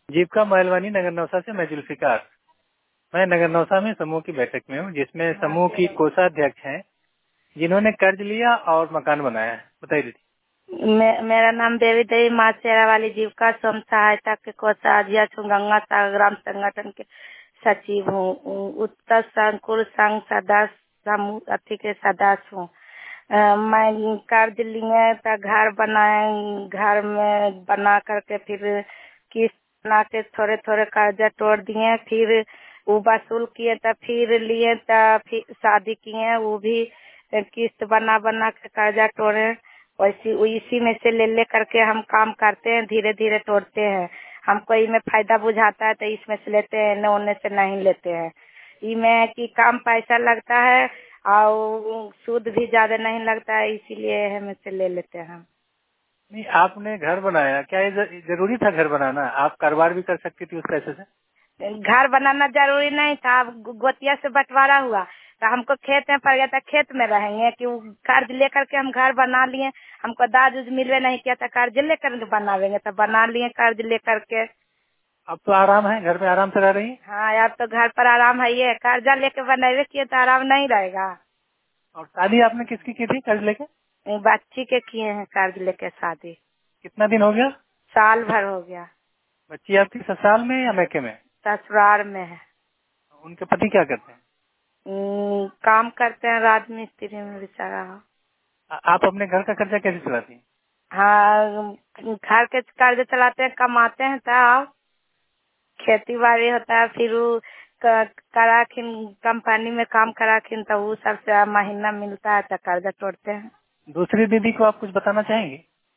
जीविका महलवानी, नगर नौसा से मैं जुल्फिकार। मैं नगर नौसा में समूह की बैठक में हूँ, जिसमें समूह की कोषाध्यक्ष हैं जिन्होंने कर्ज लिया और मकान बनाया है। बताइए दीदी। मेरा नाम देवी देवी माँ शेरा वाली जीविका स्वयं सहायता के कोषाध्यक्ष हूँ। गंगा सागर ग्राम संगठन के सचिव हूँ। उत्तर संकुल संघ सदस्य समूह अति के सदस्य हूँ। मैं कर्ज लिए तो घर बनाए, घर में बना करके फिर किस्त बना के थोड़े थोड़े कर्जा तोड़ दिए, फिर वो वसूल किए तो फिर लिए तो फिर शादी किए, वो भी किस्त बना बना के कर्जा तोड़े। वैसी इसी में से ले करके हम काम करते हैं, धीरे धीरे तोड़ते हैं। हमको इसमें फायदा बुझाता है तो इसमें से लेते हैं, न उन्हें से नहीं लेते हैं। इसमें कि कम पैसा लगता है और सूद भी ज्यादा नहीं लगता है, इसीलिए हमें से ले लेते हैं। नहीं, आपने घर बनाया, क्या ये जरूरी था घर बनाना? आप कारोबार भी कर सकती थी उस पैसे से। घर बनाना जरूरी नहीं था। अब गोतिया से बंटवारा हुआ तो हमको खेत में पड़ गया था, खेत में रहेंगे कि कर्ज लेकर के हम घर बना लिए। हमको दाद उज मिलवे नहीं किया था, कर्ज लेकर के बनावेंगे तो बना लिए कर्ज लेकर के। अब तो आराम है, घर में आराम से रह रही है। हाँ, अब तो घर पर आराम है। ये कर्जा लेके बनावे किए तो आराम नहीं रहेगा। और शादी आपने किसकी की थी कर्ज लेके? बच्ची के किए हैं कर्ज लेके शादी। कितना दिन हो गया? साल भर हो गया। बच्ची आपकी ससुराल में या मैके में? ससुराल में है। उनके पति क्या करते हैं? काम करते हैं, राज मिस्त्री में बेचारा। आप अपने घर का खर्चा कैसे चलाती हैं? हाँ, घर के कर्ज चलाते हैं, कमाते हैं तब खेती बाड़ी होता है, फिर वो कराखिन कंपनी में काम कराखिन तो वो सबसे महीना मिलता है तो कर्जा तोड़ते हैं। दूसरी दीदी को आप कुछ बताना चाहेंगे?